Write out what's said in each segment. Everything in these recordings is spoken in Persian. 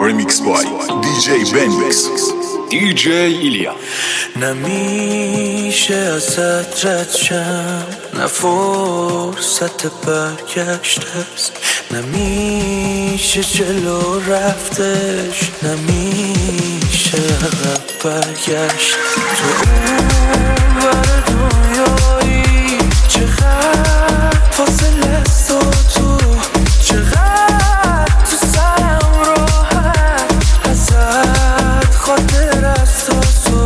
Remix by DJ Benix DJ ایلیا. نمیشه ازت رد شم، نه فرصت برگشت است، نمیشه جلو رفتش، نمیشه عقب برگشت. تو اون ور دنیایی چقدر فاصله است و تو چقدر تو سرم راحت ازت خاطر است و تو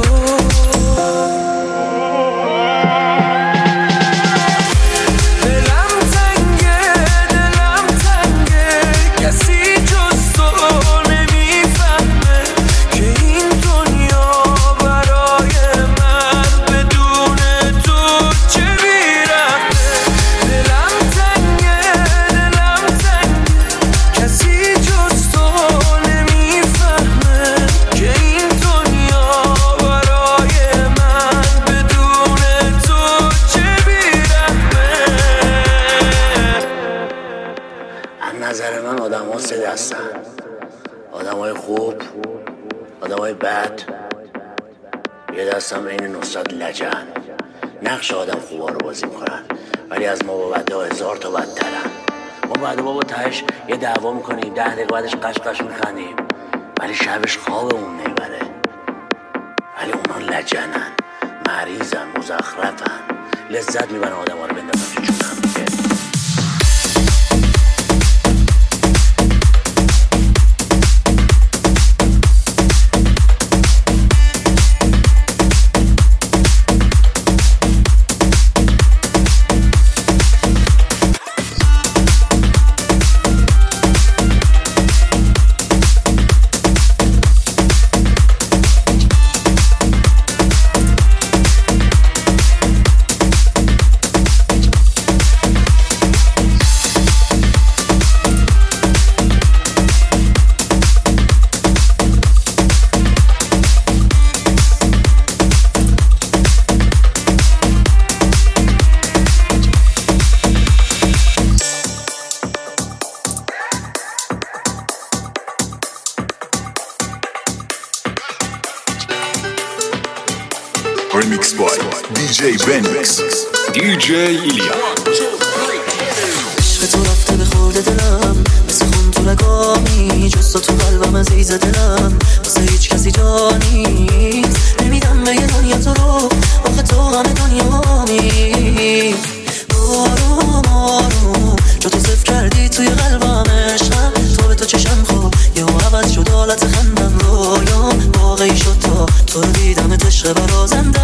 نظر من آدم ها سه دستن: آدم های خوب، آدم های بد، یه دستم این نصرت لجن. نقش آدم خوبا رو بازی میکنن ولی از ما با بده ها 1000 تا بدترن. ما بعد بابا تهش یه دعوا میکنیم، 10 دقیقه بعدش قش میخندیم ولی شبش خوابمون نمیبره. ولی اونا لجنن، مریضن، مزخرفن، لذت میبرن آدم ها رو بندازن تو جونم. Remix by DJ Benix DJ ایلیا. عشق تو رفته به خورده دلم، مثل خون تو رگامی، جز تو قلبم عزیز دلم، واسه هیچ کسی جا نیست. نمیدم به یه دنیا تو رو، آخه تو همه دنیامی. آروم آروم جا تو صفر کردی توی قلبم عشقم، تو به تو چشم خوب یه عوض شد حالت خندم، رویام واقعی شد تا تو رو دیدم، عشق برازنده.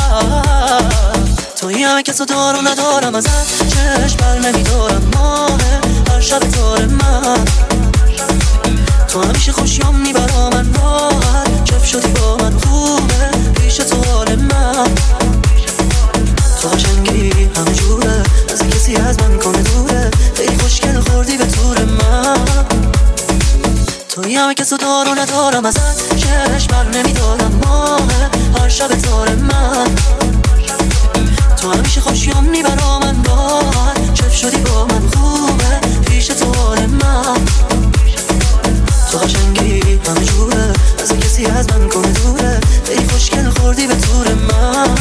تویی همه کسو دار و ندارم، ازت چشم بر نمیدارم، ماه هر شب تار من. تو همیشه خوشیام میبرا من، راحت کف شدی با من، خوبه پیش تو حال من. تو قشنگی همه جوره، از کسی از من کنه دوره، خیلی خوشگل خوردی به طور من. تویی همه کسو دار و ندارم، ازت چشم بر نمیدارم، ماه هر شب تار من. تو همیشه خوشیام میبرا من، راحت چف شدی با من، خوبه پیش تو حال من. تو قشنگی همه جوره، از کسی از من کنه دوره، خیلی خوشگل خوردی به طور من.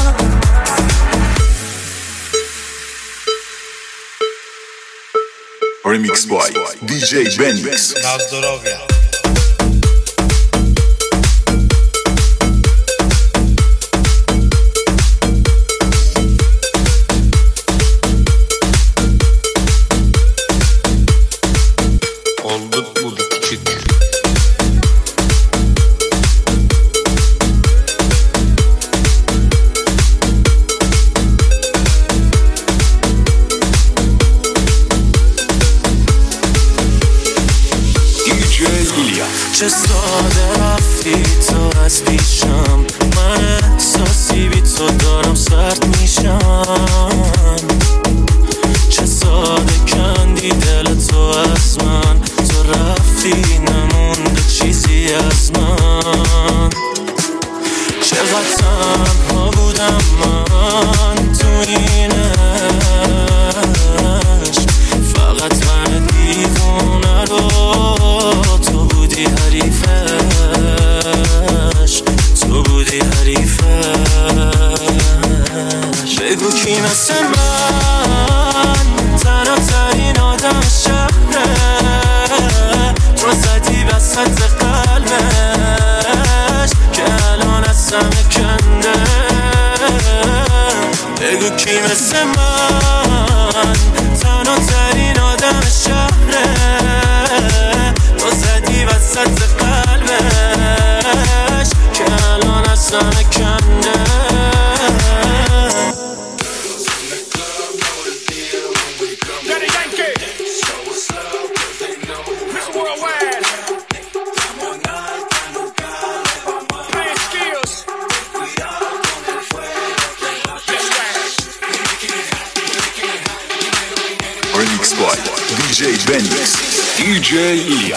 Remix by DJ Benix چه ساده رفتی تو از پیشم، من احساسی بی تو دارم سرد میشم. چه ساده کندی دل تو از من، تو رفتی نمونده چیزی از من. چقدر تنها بودم من تو این عشق، فقط من دیوونه رو تو بودی. بودی حریفش، تو بودی حریفش. بگو کی مثل من تنها ترین آدم شهره، تو زدی وسط قلبش که الان از همه کنده. بگو کی مثل من تنها ترین آدم شهره، تو زدی وسط قلبش که الان از همه کنده. Remix by DJ Benix, DJ Ilya.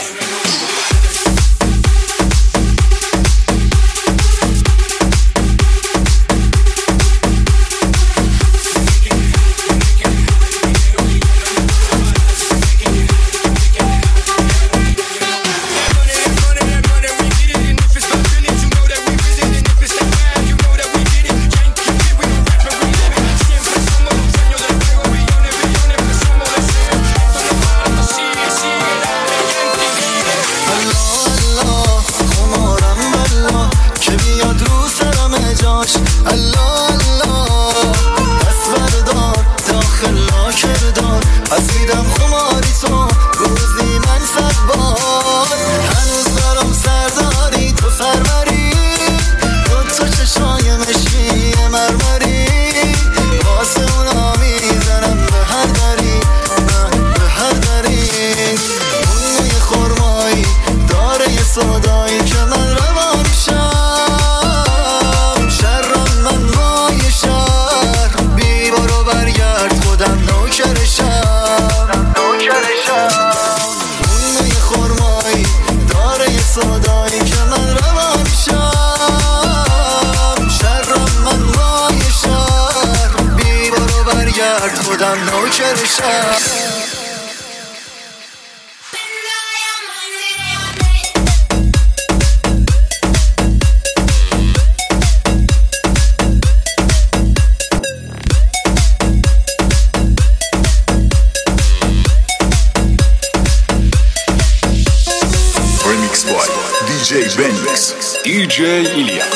Remix by DJ Benix, DJ Ilya.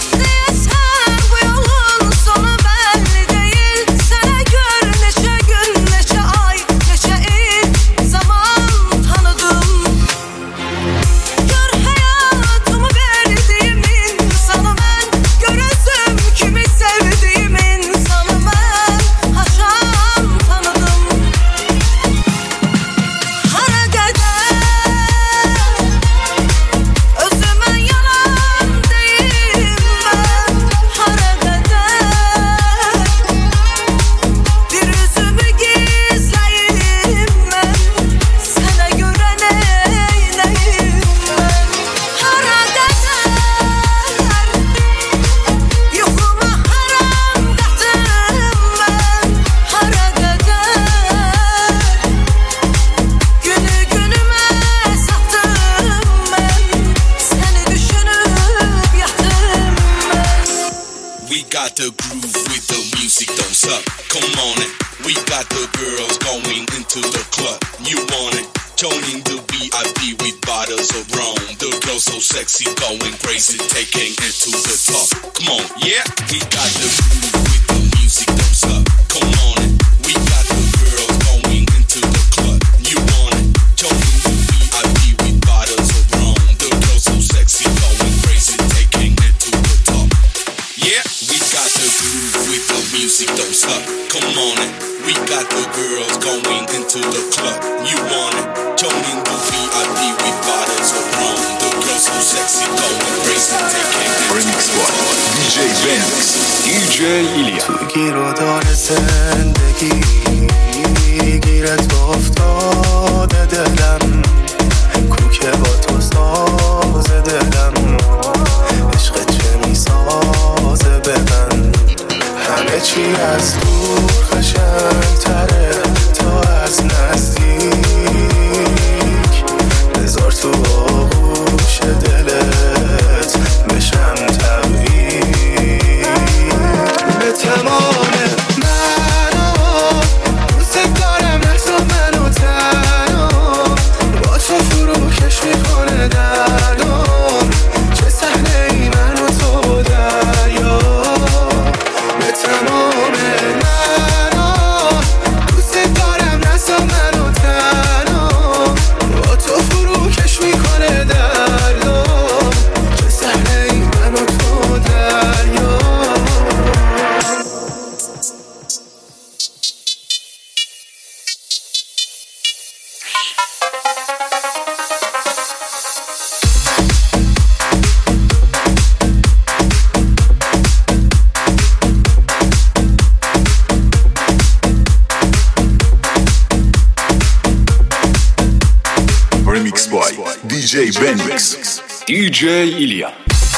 got the groove with the music, don't suck. Come on it. We got the girls going into the club. You want it? Joining the VIP with bottles of rum. The girls so sexy, going crazy, taking it to the top. Come on, yeah. We got the groove with the music, don't suck. Come on it. We got the girls going into the club. You want it? Joining the VIP with bottles of rum. The girls so sexy, going crazy, taking it to the top. Yeah, we got the groove with the music, don't stop. Come on it. We got the girls going into the club. You want it? Joining the VIP with bottles of rum. The girls so sexy, going crazy, taking it to Remix the by top. DJ Benix, DJ Ilya. تو گیرودار زندگی گیرت افتاده دلم کوکه با تو ساز دلم عشق چه میسازه به من همه چی از دور قشنگ‌تره تا از نزدیک بذار تو آغوش DJ Benmix. DJ Ilya.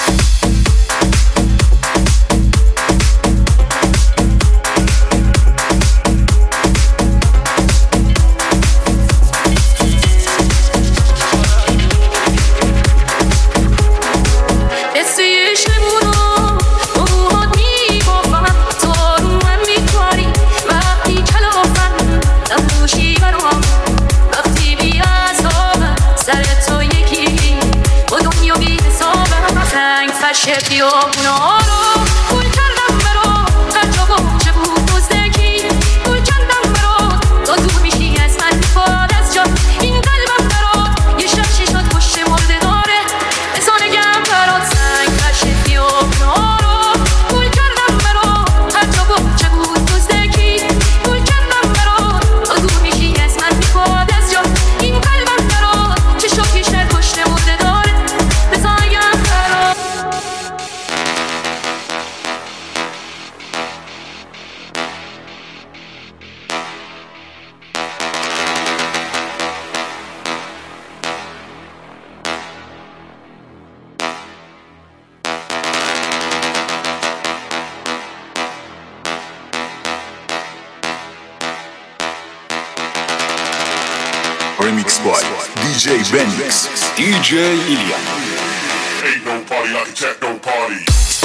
Remix by DJ Benmix. DJ Ilya. Ain't no party like a techno party.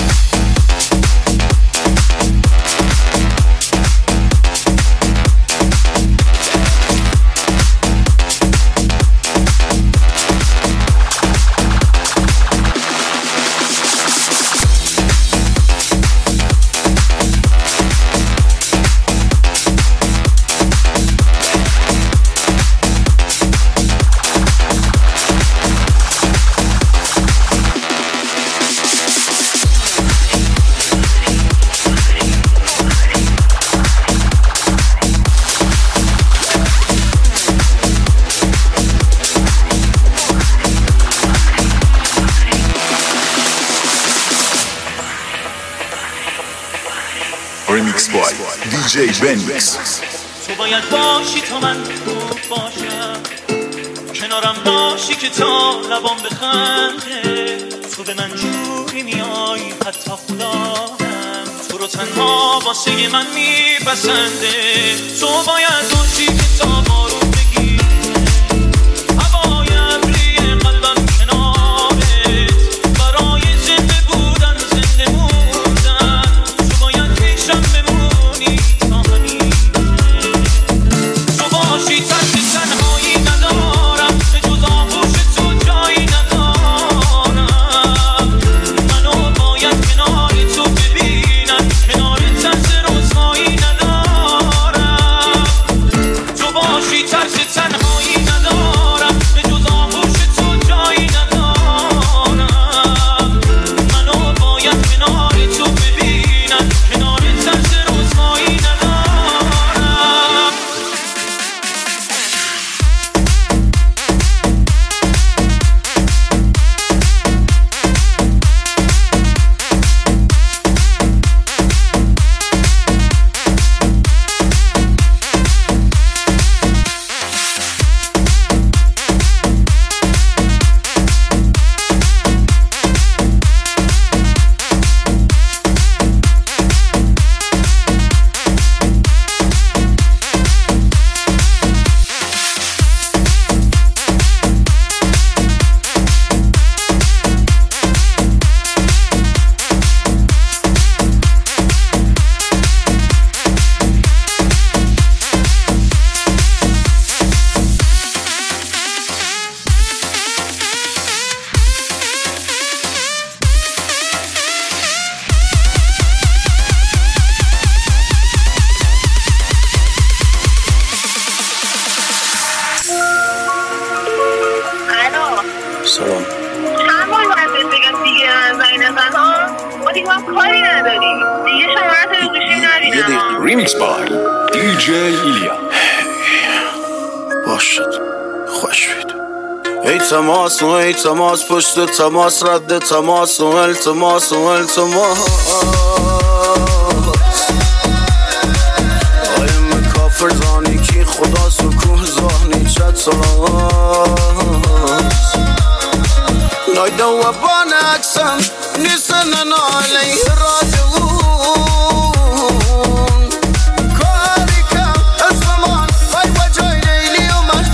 Remix by DJ Benmix. تو باید باشی تا من خوب باشم، کنارم باشی که تا لبام بخنده. تو به من جوری میای حتی خداهم تو رو تنها واسه من میپسنده. تو باید باشی که تا بارون بگیره هوای ابری قلبم کنارت، برای زنده بودن زنده موندن. تو باید پیشم بمونی تا همین تو باشی، ترس تنهایی ندارم، به جز آغوش تو جایی ندارم. منو باید کنار تو ببینم، کنار ترس رسوایی ندارم. تو باشی، ترس تنهایی ندارم، به جز آغوش تو جایی ندارم. منو باید کنار تو ببینم، کنار ترس رسوایی ندارم. سلام. چند بار باید بهت بگم دیگه زنگ نزن ها؟ ما دیگه هم کاری نداریم دیگه، شماره تو گوشی نبینم. Remix by DJ Ilya. باشد خوش بید. ای تماس و ای تماس، پشت تماس رد تماس و التماس و التماس. آیم کافر زانی کی خدا سکوه زانی چت سلاس. وبان عكسم نسنن عليه راجعون كاركم الزمان باي وجهي ليلي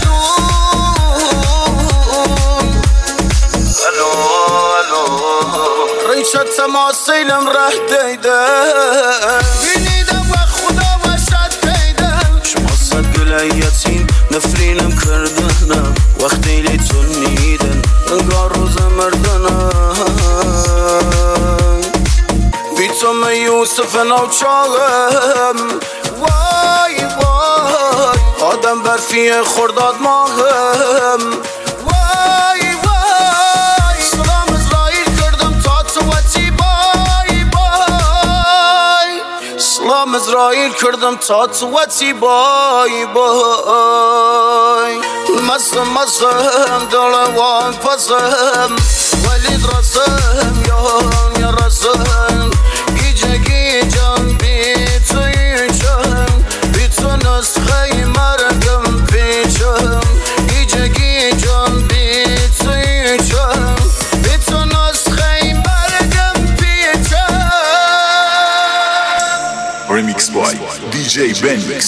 ومجنون الو الو ريشة تماثيلم رح ديده بینیدم و خدا وشد پیده شماست گلیتین نفرینم کردنم وقتی لیتون نیدن انگار روز مردنم بیتم یوسف نوچاهم وای وای آدم برفی خرداد ماهم وای وای سلام اسرائیل کردم تا تو وطی بای بای سلام اسرائیل کردم تا تو وطی بای بای مزم مزم دلوان پزم ولید رزم یا رزم گیجه گیجم بی تویچم بی تو نسخه مرگم پیچم گیجه گیجم بی تویچم بی تو نسخه مرگم پیچم Remix by DJ Benmix.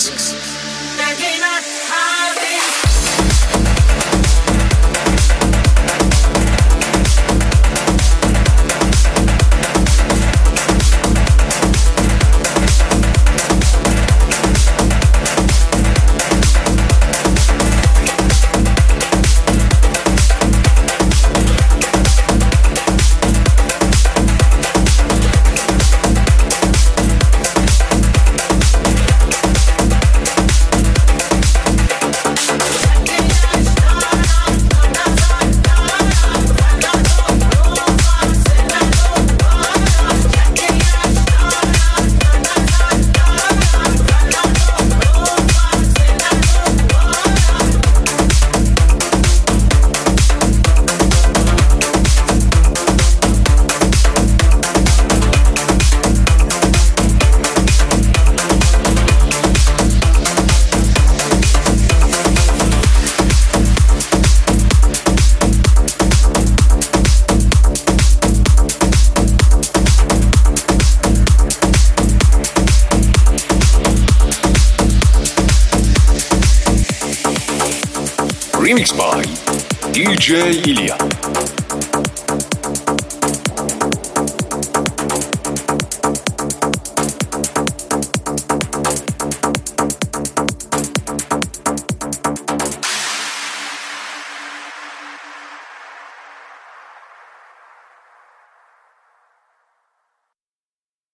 Remix by DJ Ilya.